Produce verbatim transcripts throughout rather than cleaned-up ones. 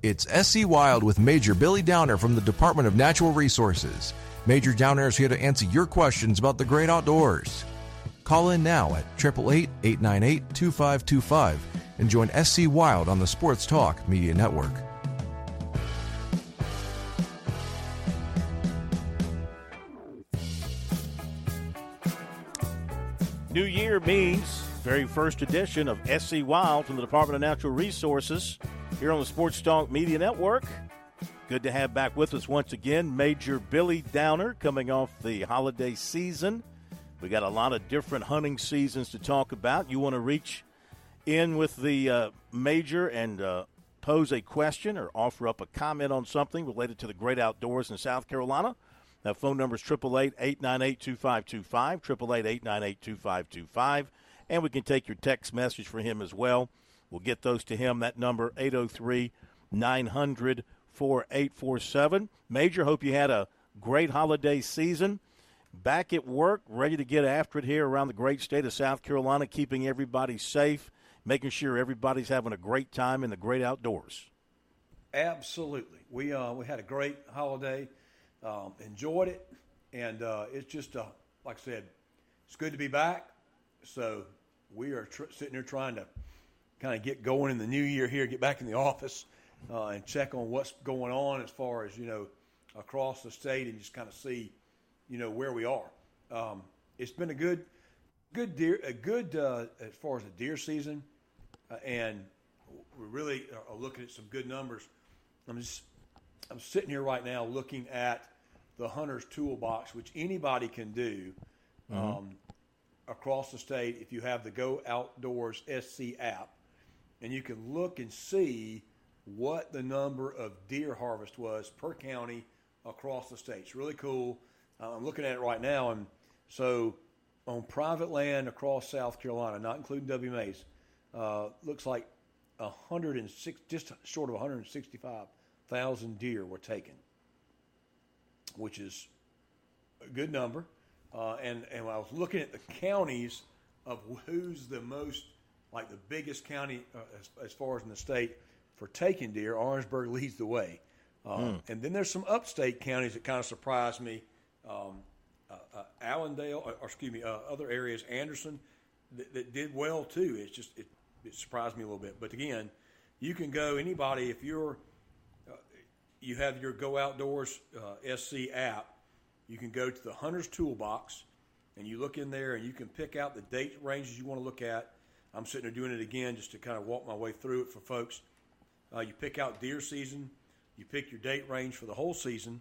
It's S C Wild with Major Billy Downer from the Department of Natural Resources. Major Downer is here to answer your questions about the great outdoors. Call in now at eight eight eight, eight nine eight, two five two five and join S C Wild on the Sports Talk Media Network. New year means very first edition of S C Wild from the Department of Natural Resources here on the Sports Talk Media Network. Good to have back with us once again Major Billy Downer coming off the holiday season. We got a lot of different hunting seasons to talk about. You want to reach in with the uh, Major and uh, pose a question or offer up a comment on something related to the great outdoors in South Carolina. That phone number is eight eight eight, eight nine eight, two five two five, eight eight eight, eight nine eight, two five two five. And we can take your text message for him as well. We'll get those to him. That number, eight oh three, nine hundred, four eight four seven. Major, hope you had a great holiday season. Back at work, ready to get after it here around the great state of South Carolina, keeping everybody safe, making sure everybody's having a great time in the great outdoors. Absolutely. We uh, we had a great holiday. Um, enjoyed it, and uh, it's just, uh, like I said, it's good to be back. So we are tr- sitting here trying to kind of get going in the new year here, get back in the office uh, and check on what's going on as far as, you know, across the state and just kind of see, you know, where we are. Um, it's been a good, good deer, a good uh, as far as the deer season, uh, and we really are looking at some good numbers. I'm just, I'm sitting here right now looking at the Hunter's Toolbox, which anybody can do um, mm-hmm. across the state if you have the Go Outdoors S C app. And you can look and see what the number of deer harvest was per county across the state. It's really cool. Uh, I'm looking at it right now. And so on private land across South Carolina, not including W M As, uh, looks like one hundred six, just short of one hundred sixty-five thousand deer were taken, which is a good number. Uh, and, and when I was looking at the counties of who's the most, like the biggest county uh, as, as far as in the state for taking deer, Orangeburg leads the way. Uh, mm. And then there's some upstate counties that kind of surprised me. Um, uh, uh, Allendale, or, or excuse me, uh, other areas, Anderson, that, that did well too. It's just, it, it surprised me a little bit. But again, you can go, anybody, if you're, you have your Go Outdoors uh, S C app, you can go to the Hunter's Toolbox, and you look in there, and you can pick out the date ranges you want to look at. I'm sitting there doing it again just to kind of walk my way through it for folks. Uh, you pick out deer season, you pick your date range for the whole season,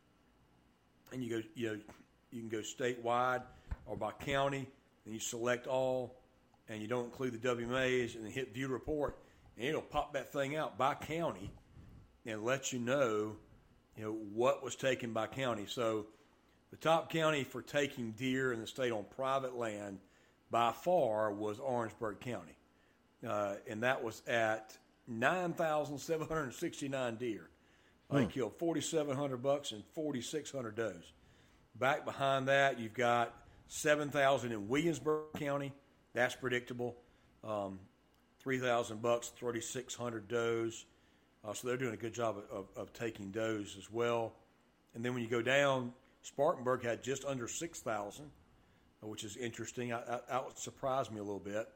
and you go, you know, you can go statewide or by county, and you select all, and you don't include the W M As, and then hit View Report, and it'll pop that thing out by county and let you know, you know, what was taken by county. So the top county for taking deer in the state on private land by far was Orangeburg County. Uh, and that was at nine thousand seven hundred sixty-nine deer. They hmm. killed forty-seven hundred bucks and forty-six hundred does. Back behind that, you've got seven thousand in Williamsburg County. That's predictable. Um, three thousand bucks, thirty-six hundred does. Uh, so they're doing a good job of, of, of taking does as well. And then when you go down, Spartanburg had just under six thousand, which is interesting. I, I, that surprised me a little bit.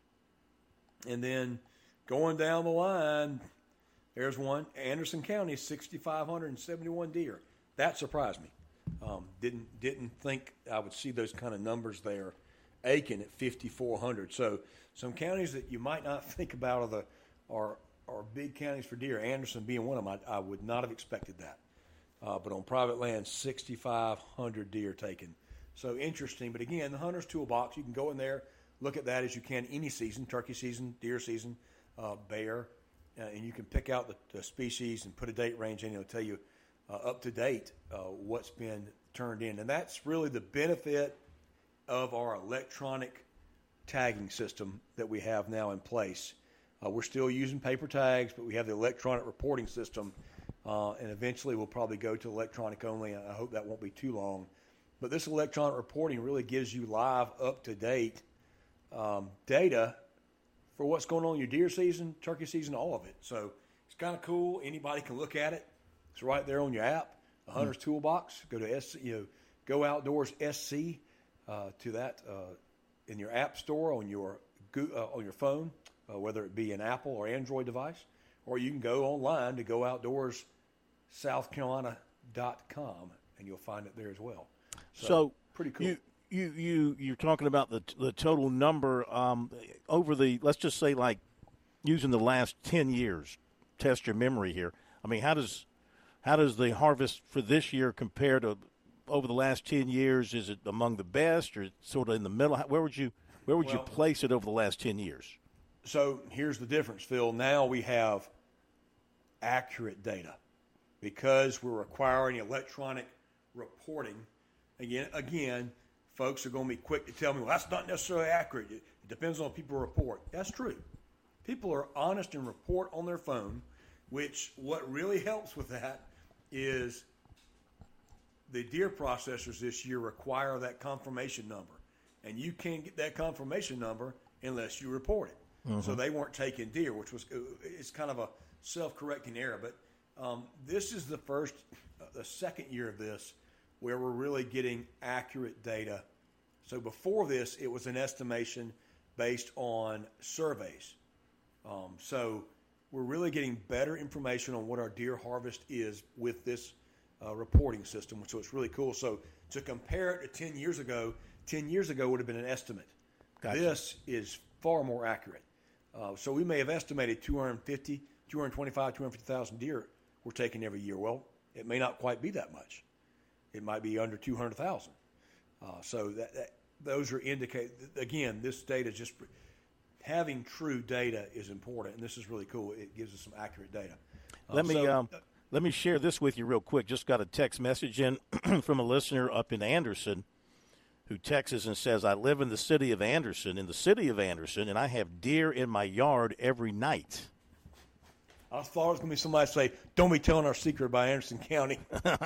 And then going down the line, there's one, Anderson County, six thousand five hundred seventy-one deer. That surprised me. Um, didn't didn't think I would see those kind of numbers there. Aiken at fifty-four hundred. So some counties that you might not think about are the are are big counties for deer. Anderson being one of them, I, I would not have expected that. Uh, but on private land, six thousand five hundred deer taken. So interesting. But again, the Hunter's Toolbox, you can go in there, look at that as you can any season, turkey season, deer season, uh, bear, uh, and you can pick out the, the species and put a date range in. It'll tell you uh, up to date uh, what's been turned in. And that's really the benefit of our electronic tagging system that we have now in place. Uh, we're still using paper tags, but we have the electronic reporting system, uh, and eventually we'll probably go to electronic only. I hope that won't be too long. But this electronic reporting really gives you live, up-to-date um, data for what's going on in your deer season, turkey season, all of it. So It's kind of cool. Anybody can look at it. It's right there on your app, the Hunter's mm. Toolbox. Go to S C, you know, Go Outdoors S C uh, to that uh, in your app store on your uh, on your phone, uh, whether it be an Apple or Android device, or you can go online to go outdoors south carolina dot com and you'll find it there as well. So, so pretty cool. You, you you you're talking about the the total number um, over the, let's just say, like using the last ten years. Test your memory here. I mean, how does how does the harvest for this year compare to over the last ten years? Is it among the best, or sort of in the middle? Where would you where would well, you place it over the last ten years? So here's the difference, Phil. Now we have accurate data because we're requiring electronic reporting. Again, again, folks are going to be quick to tell me, well, that's not necessarily accurate. It, it depends on what people report. That's true. People are honest and report on their phone, which what really helps with that is the deer processors this year require that confirmation number. And you can't get that confirmation number unless you report it. Mm-hmm. So they weren't taking deer, which was it's kind of a self-correcting error. But um, this is the first, uh, the second year of this where we're really getting accurate data. So before this, it was an estimation based on surveys. Um, so we're really getting better information on what our deer harvest is with this uh, reporting system, so it's really cool. So to compare it to ten years ago, ten years ago would have been an estimate. Gotcha. This is far more accurate. Uh, so we may have estimated two hundred fifty, two hundred twenty-five, two hundred fifty thousand deer we're taking every year. Well, it may not quite be that much. It might be under two hundred thousand. Uh, so that, that those are indicate again, this data just having true data is important, and this is really cool. It gives us some accurate data. Um, let me so, um, let me share this with you real quick. Just got a text message in from a listener up in Anderson who texts and says, I live in the city of Anderson, in the city of Anderson, and I have deer in my yard every night. I thought it was going to be somebody say, don't be telling our secret about Anderson County.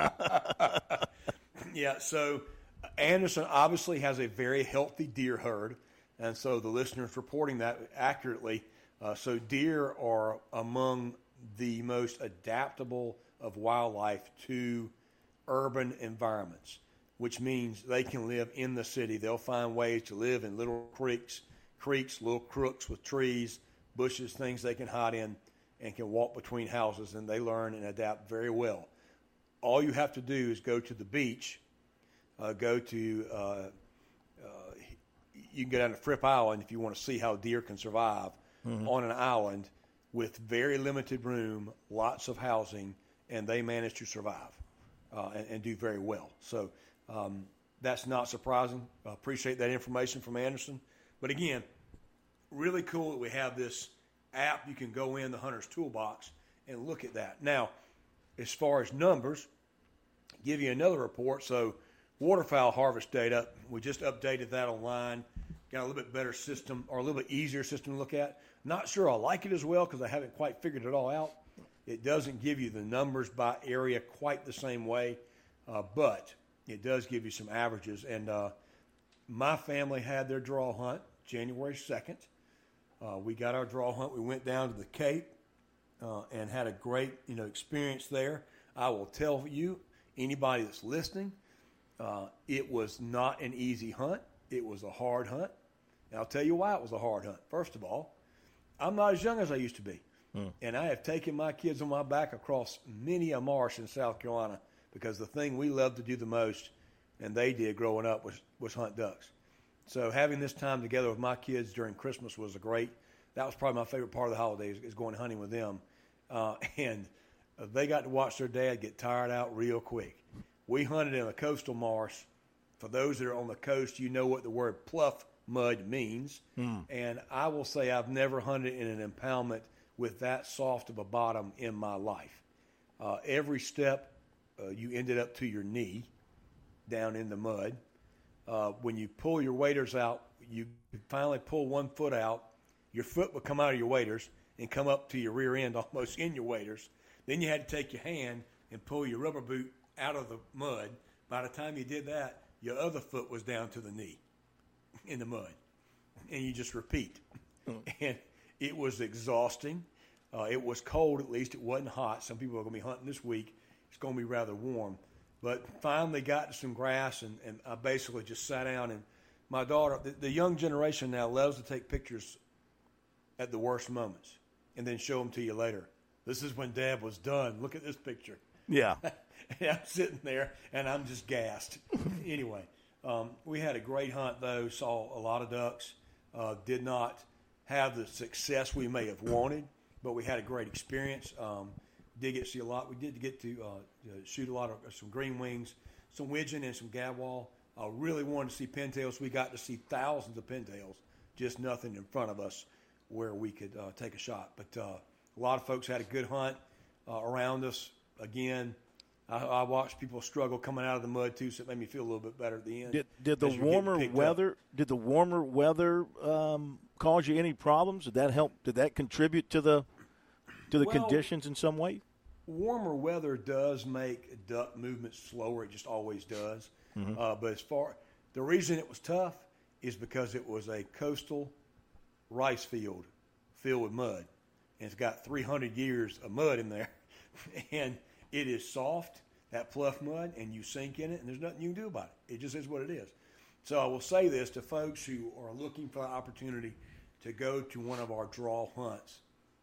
Yeah, so Anderson obviously has a very healthy deer herd, and so the listener's reporting that accurately. Uh, so deer are among the most adaptable of wildlife to urban environments, which means they can live in the city. They'll find ways to live in little creeks, creeks, little crooks with trees, bushes, things they can hide in, and can walk between houses, and they learn and adapt very well. All you have to do is go to the beach, uh, go to, uh, uh, you can go down to Fripp Island if you want to see how deer can survive mm-hmm. on an island with very limited room, lots of housing, and they manage to survive uh, and, and do very well. So um, that's not surprising. I appreciate that information from Anderson. But again, really cool that we have this app. You can go in the Hunter's Toolbox and look at that. Now, as far as numbers, give you another report. So waterfowl harvest data, we just updated that online. Got a little bit better system, or a little bit easier system to look at. Not sure I like it as well because I haven't quite figured it all out. It doesn't give you the numbers by area quite the same way, uh, but it does give you some averages. And uh, my family had their draw hunt January second. Uh, we got our draw hunt. We went down to the Cape uh, and had a great, you know, experience there. I will tell you, anybody that's listening, uh, it was not an easy hunt. It was a hard hunt. And I'll tell you why it was a hard hunt. First of all, I'm not as young as I used to be. Hmm. And I have taken my kids on my back across many a marsh in South Carolina because the thing we loved to do the most, and they did growing up, was, was hunt ducks. So having this time together with my kids during Christmas was a great, that was probably my favorite part of the holidays, is going hunting with them. Uh, and they got to watch their dad get tired out real quick. We hunted in a coastal marsh. For those that are on the coast, you know what the word pluff mud means. Hmm. And I will say I've never hunted in an impoundment with that soft of a bottom in my life. Uh, every step, uh, you ended up to your knee down in the mud. Uh, when you pull your waders out, you finally pull one foot out, your foot would come out of your waders and come up to your rear end almost in your waders. Then you had to take your hand and pull your rubber boot out of the mud. By the time you did that, your other foot was down to the knee in the mud. And you just repeat. Mm. And it was exhausting. Uh, it was cold, at least. It wasn't hot. Some people are going to be hunting this week. It's going to be rather warm. But finally got to some grass, and, and I basically just sat down. And my daughter, the, the young generation now loves to take pictures at the worst moments and then show them to you later. This is when Dad was done. Look at this picture. Yeah. And I'm sitting there, and I'm just gassed. Anyway, um, we had a great hunt, though. Saw a lot of ducks. Uh, did not have the success we may have wanted, but we had a great experience. Um, did get to see a lot. We did get to uh, shoot a lot of uh, some green wings, some widgeon, and some gadwall. I really wanted to see pintails. We got to see thousands of pintails, just nothing in front of us where we could uh, take a shot. But uh, a lot of folks had a good hunt uh, around us. Again, I, I watched people struggle coming out of the mud too, so it made me feel a little bit better at the end. Did, did the warmer weather? Up. Did the warmer weather um, cause you any problems? Did that help? Did that contribute to the to the well, conditions in some way? Warmer weather does make duck movement slower. It just always does. Mm-hmm. Uh, but as far the reason it was tough is because it was a coastal rice field filled with mud, and it's got three hundred years of mud in there, and it is soft, that fluff mud, and you sink in it, and there's nothing you can do about it. It just is what it is. So I will say this to folks who are looking for an opportunity to go to one of our draw hunts.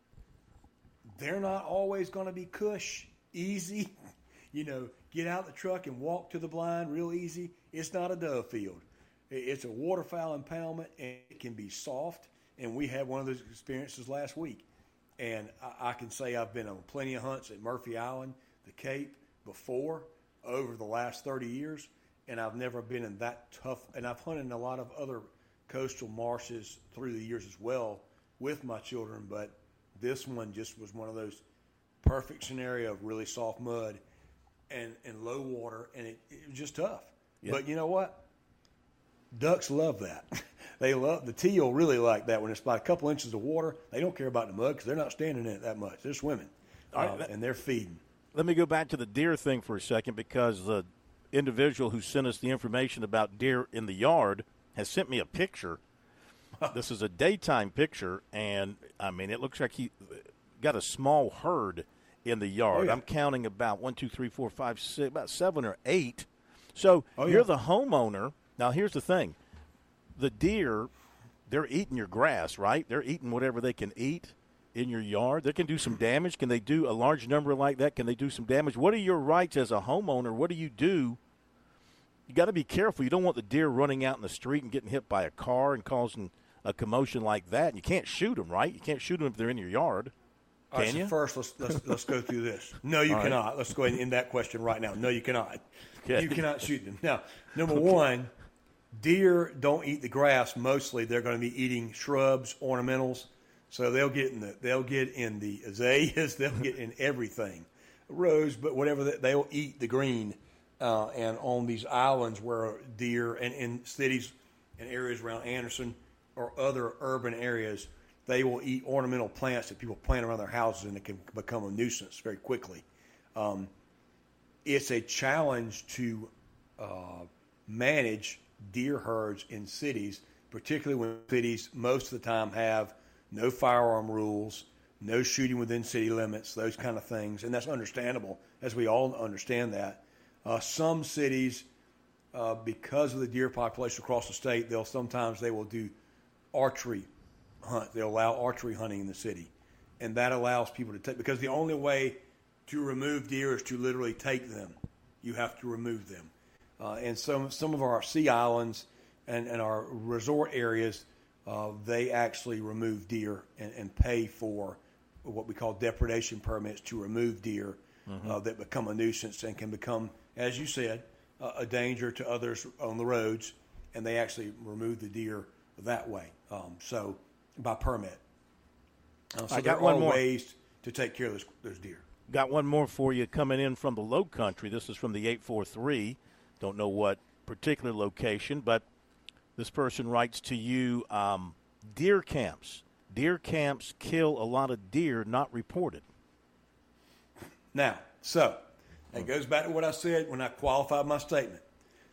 They're not always going to be cush, easy. You know, get out the truck and walk to the blind real easy. It's not a dove field. It's a waterfowl impoundment, and it can be soft. And we had one of those experiences last week. And I, I can say I've been on plenty of hunts at Murphy Island, the Cape, before, over the last thirty years. And I've never been in that tough. And I've hunted in a lot of other coastal marshes through the years as well with my children. But this one just was one of those perfect scenario of really soft mud and, and low water. And it, it was just tough. Yep. But you know what? Ducks love that. They love the teal really like that when it's about a couple inches of water. They don't care about the mud because they're not standing in it that much. They're swimming, uh, right, that, and they're feeding. Let me go back to the deer thing for a second, because the individual who sent us the information about deer in the yard has sent me a picture. This is a daytime picture, and I mean it looks like he got a small herd in the yard. Oh, yeah. I'm counting about one, two, three, four, five, six, about seven or eight. So oh, yeah. You're the homeowner. Now here's the thing. The deer, they're eating your grass, right? They're eating whatever they can eat in your yard. They can do some damage. Can they do a large number like that? Can they do some damage? What are your rights as a homeowner? What do you do? You got to be careful. You don't want the deer running out in the street and getting hit by a car and causing a commotion like that. And you can't shoot them, right? You can't shoot them if they're in your yard. Can All right, you? So first, let's, let's, let's go through this. No, you All cannot. Right. Let's go ahead and end that question right now. No, you cannot. Okay. You cannot shoot them. Now, number okay. one, deer don't eat the grass mostly. They're going to be eating shrubs, ornamentals. So they'll get in the they'll get in the azaleas. They'll get in everything, rose, but whatever. They, they'll eat the green. Uh, and on these islands where deer and in cities and areas around Anderson or other urban areas, they will eat ornamental plants that people plant around their houses, and it can become a nuisance very quickly. Um, it's a challenge to uh, manage deer herds in cities, particularly when cities most of the time have no firearm rules, no shooting within city limits, those kind of things. And that's understandable, as we all understand that. Uh, some cities, uh, because of the deer population across the state, they'll sometimes they will do archery hunt. They'll allow archery hunting in the city. And that allows people to take, because the only way to remove deer is to literally take them. You have to remove them. Uh, and some some of our sea islands and, and our resort areas, uh, they actually remove deer and, and pay for what we call depredation permits to remove deer mm-hmm. uh, that become a nuisance and can become, as you said, uh, a danger to others on the roads. And they actually remove the deer that way. Um, so by permit. Uh, so I there got are one more. ways to take care of those, those deer. Got one more for you coming in from the Low Country. This is from the eight four three. Don't know what particular location, but this person writes to you, um, deer camps. Deer camps kill a lot of deer not reported. Now, so it goes back to what I said when I qualified my statement.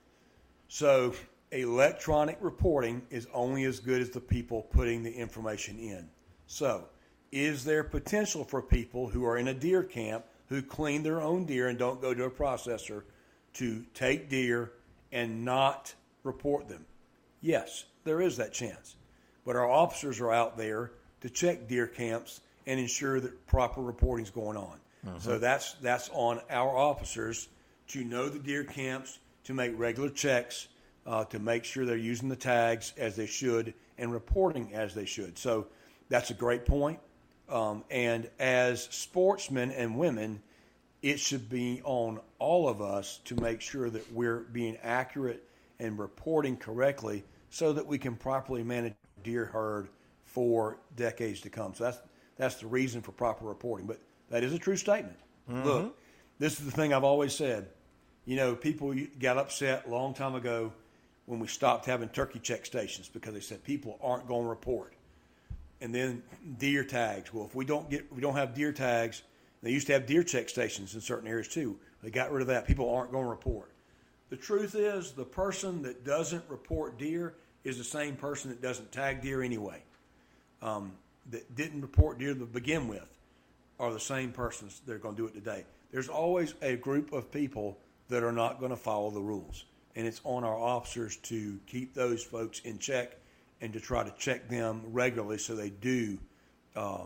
So electronic reporting is only as good as the people putting the information in. So is there potential for people who are in a deer camp who clean their own deer and don't go to a processor to take deer and not report them? Yes, there is that chance. But our officers are out there to check deer camps and ensure that proper reporting is going on. Uh-huh. So that's that's on our officers to know the deer camps, to make regular checks, uh, to make sure they're using the tags as they should and reporting as they should. So that's a great point. Um, and as sportsmen and women, it should be on all of us to make sure that we're being accurate and reporting correctly so that we can properly manage deer herd for decades to come. So that's that's the reason for proper reporting. But that is a true statement. Mm-hmm. Look, this is the thing I've always said. You know, people got upset a long time ago when we stopped having turkey check stations because they said people aren't going to report. And then deer tags. Well, if we don't get, we don't have deer tags. They used to have deer check stations in certain areas too. They got rid of that. People aren't going to report. The truth is, the person that doesn't report deer is the same person that doesn't tag deer anyway. Um, that didn't report deer to begin with are the same persons that are going to do it today. There's always a group of people that are not going to follow the rules. And it's on our officers to keep those folks in check and to try to check them regularly so they do uh,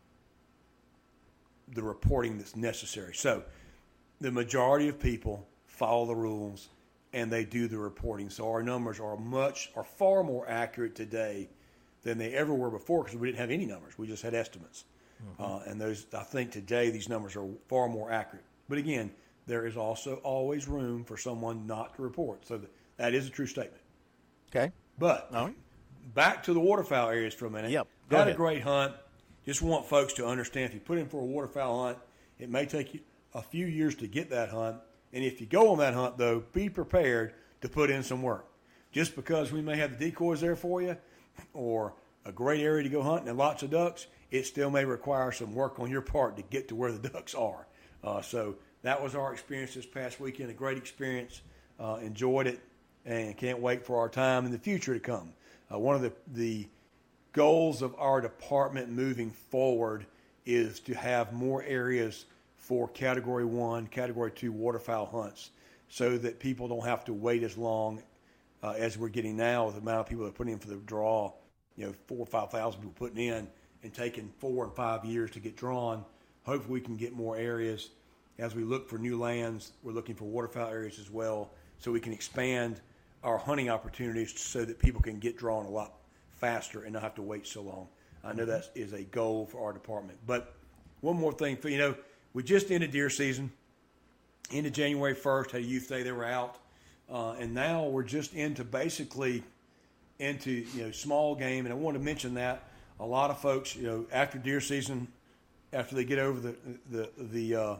the reporting that's necessary. So the majority of people follow the rules and they do the reporting. So our numbers are much, are far more accurate today than they ever were before because we didn't have any numbers. We just had estimates. Mm-hmm. Uh, and those, I think today these numbers are far more accurate. But again, there is also always room for someone not to report. So that, that is a true statement. Okay. But right. Back to the waterfowl areas for a minute. Yep. Go Had ahead. a great hunt. Just want folks to understand if you put in for a waterfowl hunt, it may take you a few years to get that hunt. And if you go on that hunt, though, be prepared to put in some work. Just because we may have the decoys there for you or a great area to go hunting and lots of ducks, it still may require some work on your part to get to where the ducks are. Uh, so that was our experience this past weekend, a great experience. Uh, enjoyed it and can't wait for our time in the future to come. Uh, one of the, the goals of our department moving forward is to have more areas for Category one, Category two waterfowl hunts so that people don't have to wait as long uh, as we're getting now with the amount of people that are putting in for the draw. You know, four or five thousand people putting in and taking four and five years to get drawn. Hopefully we can get more areas. As we look for new lands, we're looking for waterfowl areas as well so we can expand our hunting opportunities so that people can get drawn a lot faster and not have to wait so long. I know that is a goal for our department. But one more thing, you know, we just ended deer season. Ended January first, had a youth day, they were out. Uh, and now we're just into basically into, you know, small game. And I want to mention that a lot of folks, you know, after deer season, after they get over the, the, the uh,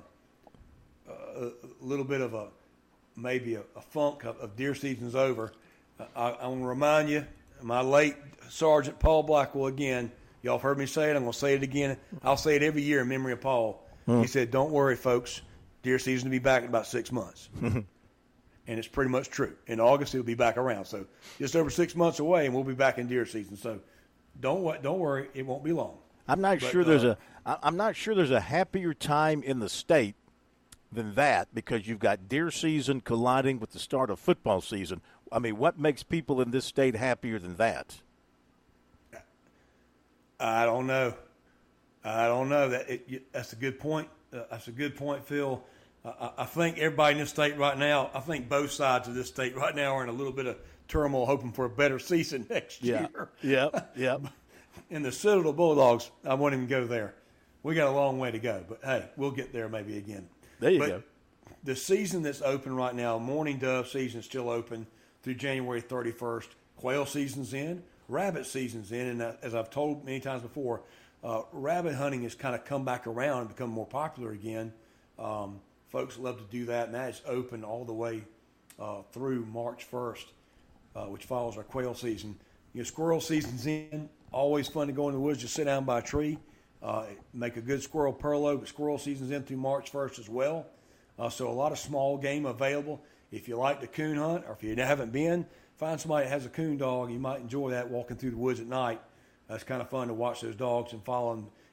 uh, a little bit of a, maybe a, a funk of, of deer season's over, I, I want to remind you, my late Sergeant Paul Blackwell again, y'all have heard me say it, I'm going to say it again. I'll say it every year in memory of Paul. Mm. He said, don't worry, folks, deer season will be back in about six months. And it's pretty much true. In August, it'll be back around. So just over six months away, and we'll be back in deer season. So don't don't worry, it won't be long. I'm not but, sure there's uh, a I'm not sure there's a happier time in the state than that because you've got deer season colliding with the start of football season. I mean, what makes people in this state happier than that? I don't know. I don't know. That it, that's a good point. Uh, that's a good point, Phil. Uh, I, I think everybody in this state right now, I think both sides of this state right now are in a little bit of turmoil, hoping for a better season next yeah. year. Yeah, yeah. And the Citadel Bulldogs, I won't even go there. We got a long way to go, but hey, we'll get there maybe again. There you but go. The season that's open right now, Mourning Dove season is still open through January thirty-first. Quail season's in, rabbit season's in, and uh, as I've told many times before, uh, rabbit hunting has kind of come back around and become more popular again. Um, folks love to do that, and that is open all the way uh, through March first, uh, which follows our quail season. You know, squirrel season's in. Always fun to go in the woods, just sit down by a tree, uh, make a good squirrel purload. But squirrel season's in through March first as well. Uh, so a lot of small game available. If you like to coon hunt, or if you haven't been, find somebody that has a coon dog. You might enjoy that walking through the woods at night. Uh, it's kind of fun to watch those dogs and follow them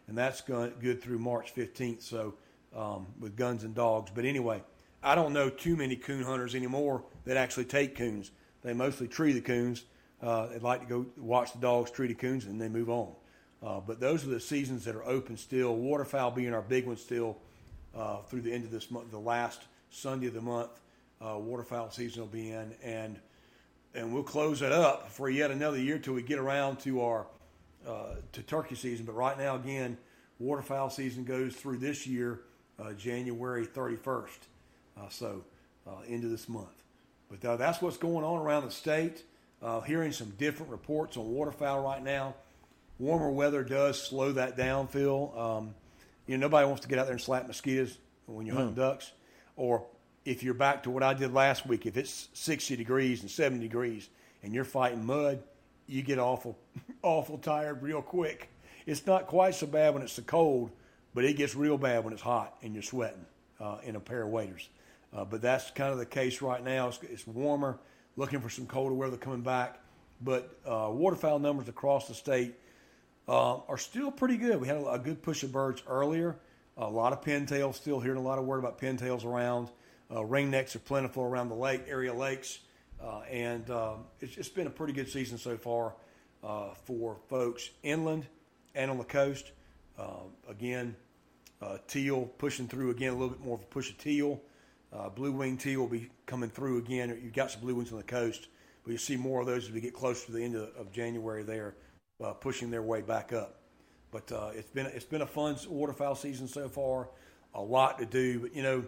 and that's good through March fifteenth. So um, with guns and dogs. But anyway, I don't know too many coon hunters anymore that actually take coons. They mostly tree the coons. Uh, they like to go watch the dogs tree the coons, and they move on. Uh, but those are the seasons that are open still. Waterfowl being our big one still uh, through the end of this month, the last Sunday of the month. Uh, waterfowl season will be in, and and we'll close it up for yet another year till we get around to our uh, to turkey season. But right now, again, waterfowl season goes through this year, uh, January thirty-first. Uh, so uh, into this month. But uh, that's what's going on around the state. Uh, hearing some different reports on waterfowl right now. Warmer weather does slow that down, Phil. Um, you know, nobody wants to get out there and slap mosquitoes when you're mm. hunting ducks. Or if you're back to what I did last week, if it's sixty degrees and seventy degrees and you're fighting mud, you get awful, awful tired real quick. It's not quite so bad when it's so cold, but it gets real bad when it's hot and you're sweating uh, in a pair of waders. Uh, but that's kind of the case right now. It's, it's warmer, looking for some colder weather coming back. But uh, waterfowl numbers across the state uh, are still pretty good. We had a, a good push of birds earlier. A lot of pintails, still hearing a lot of word about pintails around. Uh, ringnecks are plentiful around the lake area lakes. Uh, and uh, it's, it's been a pretty good season so far uh, for folks inland and on the coast. Uh, again, uh, teal pushing through again, a little bit more of a push of teal. Uh, blue-winged teal will be coming through again. You've got some blue ones on the coast, but you'll see more of those as we get closer to the end of, of January there, uh, pushing their way back up. But uh, it's been it's been a fun waterfowl season so far, a lot to do. But, you know,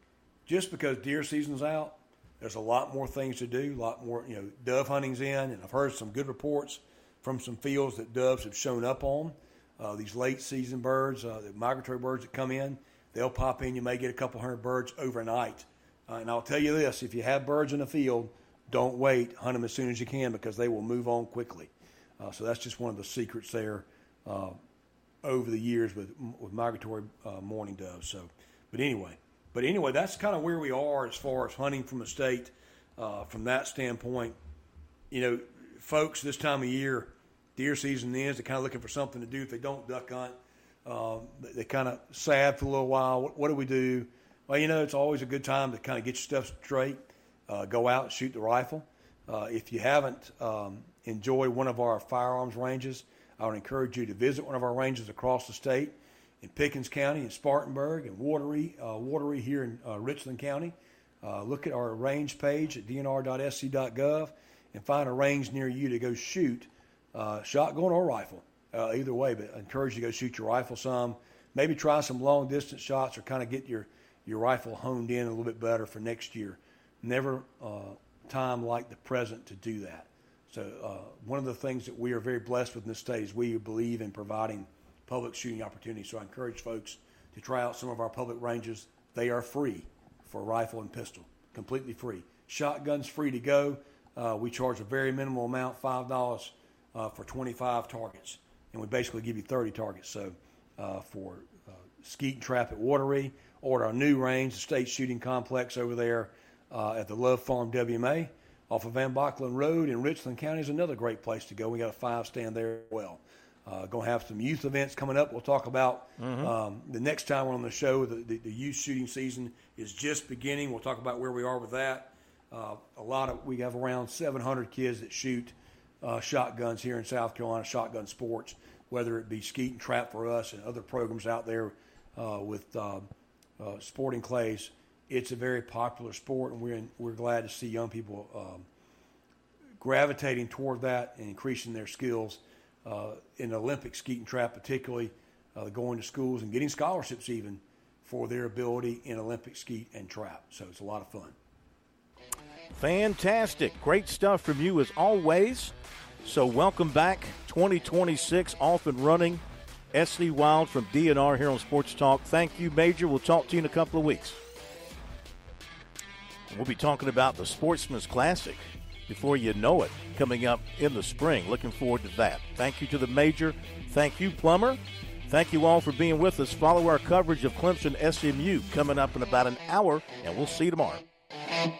just because deer season's out, there's a lot more things to do, a lot more, you know, dove hunting's in, and I've heard some good reports from some fields that doves have shown up on. Uh, these late-season birds, uh, the migratory birds that come in, they'll pop in. You may get a couple hundred birds overnight. Uh, and I'll tell you this, if you have birds in the field, don't wait. Hunt them as soon as you can because they will move on quickly. Uh, so that's just one of the secrets there uh, over the years with with migratory uh, mourning doves. So, But anyway, but anyway, that's kind of where we are as far as hunting from the state uh, from that standpoint. You know, folks, this time of year, deer season ends. They're kind of looking for something to do if they don't duck hunt. Um, they kind of sad for a little while. What, what do we do? Well, you know, it's always a good time to kind of get your stuff straight, uh, go out and shoot the rifle. Uh, if you haven't um, enjoyed one of our firearms ranges, I would encourage you to visit one of our ranges across the state in Pickens County, in Spartanburg, and Wateree, uh, Wateree here in uh, Richland County. Uh, look at our range page at d n r dot s c dot gov and find a range near you to go shoot uh, shotgun or rifle. Uh, either way, but I encourage you to go shoot your rifle some. Maybe try some long-distance shots or kind of get your, your rifle honed in a little bit better for next year. Never uh, time like the present to do that. So uh, one of the things that we are very blessed with in this state is we believe in providing public shooting opportunities. So I encourage folks to try out some of our public ranges. They are free for rifle and pistol, completely free. Shotgun's free to go. Uh, we charge a very minimal amount, five dollars uh, for twenty-five targets. And we basically give you thirty targets. So uh, for uh, skeet and trap at Wateree, or at our new range, the State Shooting Complex over there uh, at the Love Farm W M A, off of Van Bocklin Road in Richland County is another great place to go. We got a five stand there as well. Uh, going to have some youth events coming up. We'll talk about mm-hmm. um, the next time we're on the show. The, the, the youth shooting season is just beginning. We'll talk about where we are with that. Uh, a lot of we have around seven hundred kids that shoot Uh, shotguns here in South Carolina, shotgun sports, whether it be skeet and trap for us and other programs out there uh, with uh, uh, sporting clays. It's a very popular sport, and we're in, we're glad to see young people um, gravitating toward that and increasing their skills uh, in Olympic skeet and trap, particularly uh, going to schools and getting scholarships even for their ability in Olympic skeet and trap. So it's a lot of fun. Fantastic. Great stuff from you as always. So welcome back, twenty twenty-six, off and running. S C Wild from D N R here on Sports Talk. Thank you, Major. We'll talk to you in a couple of weeks. We'll be talking about the Sportsman's Classic before you know it, coming up in the spring. Looking forward to that. Thank you to the Major. Thank you, Plummer. Thank you all for being with us. Follow our coverage of Clemson S M U coming up in about an hour, and we'll see you tomorrow.